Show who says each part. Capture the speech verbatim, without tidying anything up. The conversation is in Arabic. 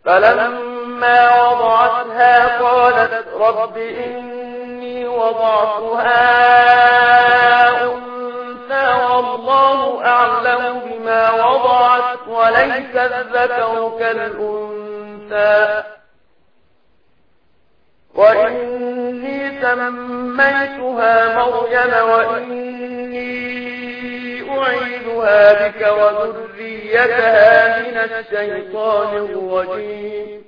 Speaker 1: فلما وضعتها قالت رب إني وضعتها أنثى والله أعلم بما وضعت وليس الذكر كالأنثى وإني سميتها مريم وإني أعيذها بك وذريتها من الشيطان الرجيم